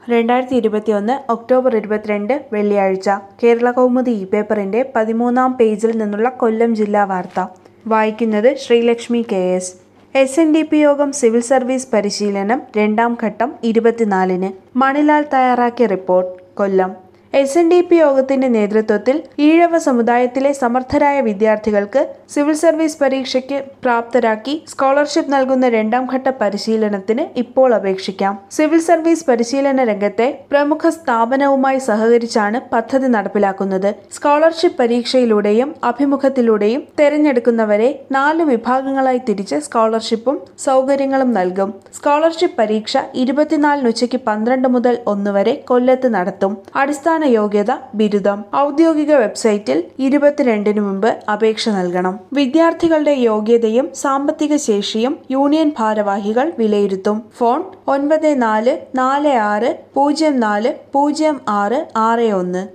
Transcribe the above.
2021 October 22 വെള്ളിയാഴ്ച കേരളകൗമുദി പേപ്പറിന്റെ 13-ാം പേജിൽ നിന്നുള്ള കൊല്ലം ജില്ലാ വാർത്ത വായിക്കുന്നത് ശ്രീലക്ഷ്മി KS. SNDP യോഗം സിവിൽ സർവീസ് പരിശീലനം രണ്ടാം ഘട്ടം 24-ന്. മണിലാൽ തയ്യാറാക്കിയ റിപ്പോർട്ട്. കൊല്ലം. SNDP യോഗത്തിന്റെ നേതൃത്വത്തിൽ ഈഴവ സമുദായത്തിലെ സമർത്ഥരായ വിദ്യാർത്ഥികൾക്ക് സിവിൽ സർവീസ് പരീക്ഷയ്ക്ക് പ്രാപ്തരാക്കി സ്കോളർഷിപ്പ് നൽകുന്ന രണ്ടാം ഘട്ട പരിശീലനത്തിന് ഇപ്പോൾ അപേക്ഷിക്കാം. സിവിൽ സർവീസ് പരിശീലന രംഗത്തെ പ്രമുഖ സ്ഥാപനവുമായി സഹകരിച്ചാണ് പദ്ധതി നടപ്പിലാക്കുന്നത്. സ്കോളർഷിപ്പ് പരീക്ഷയിലൂടെയും അഭിമുഖത്തിലൂടെയും തെരഞ്ഞെടുക്കുന്നവരെ 4 വിഭാഗങ്ങളായി തിരിച്ച് സ്കോളർഷിപ്പും സൗകര്യങ്ങളും നൽകും. സ്കോളർഷിപ്പ് പരീക്ഷ 24 ഉച്ചയ്ക്ക് 12 മുതൽ 1 വരെ കൊല്ലത്ത് നടത്തും. അടിസ്ഥാന യോഗ്യത ബിരുദം. ഔദ്യോഗിക വെബ്സൈറ്റിൽ 22-ന് മുമ്പ് അപേക്ഷ നൽകണം. വിദ്യാർത്ഥികളുടെ യോഗ്യതയും സാമ്പത്തിക ശേഷിയും യൂണിയൻ ഭാരവാഹികൾ വിലയിരുത്തും. ഫോൺ 9446040661.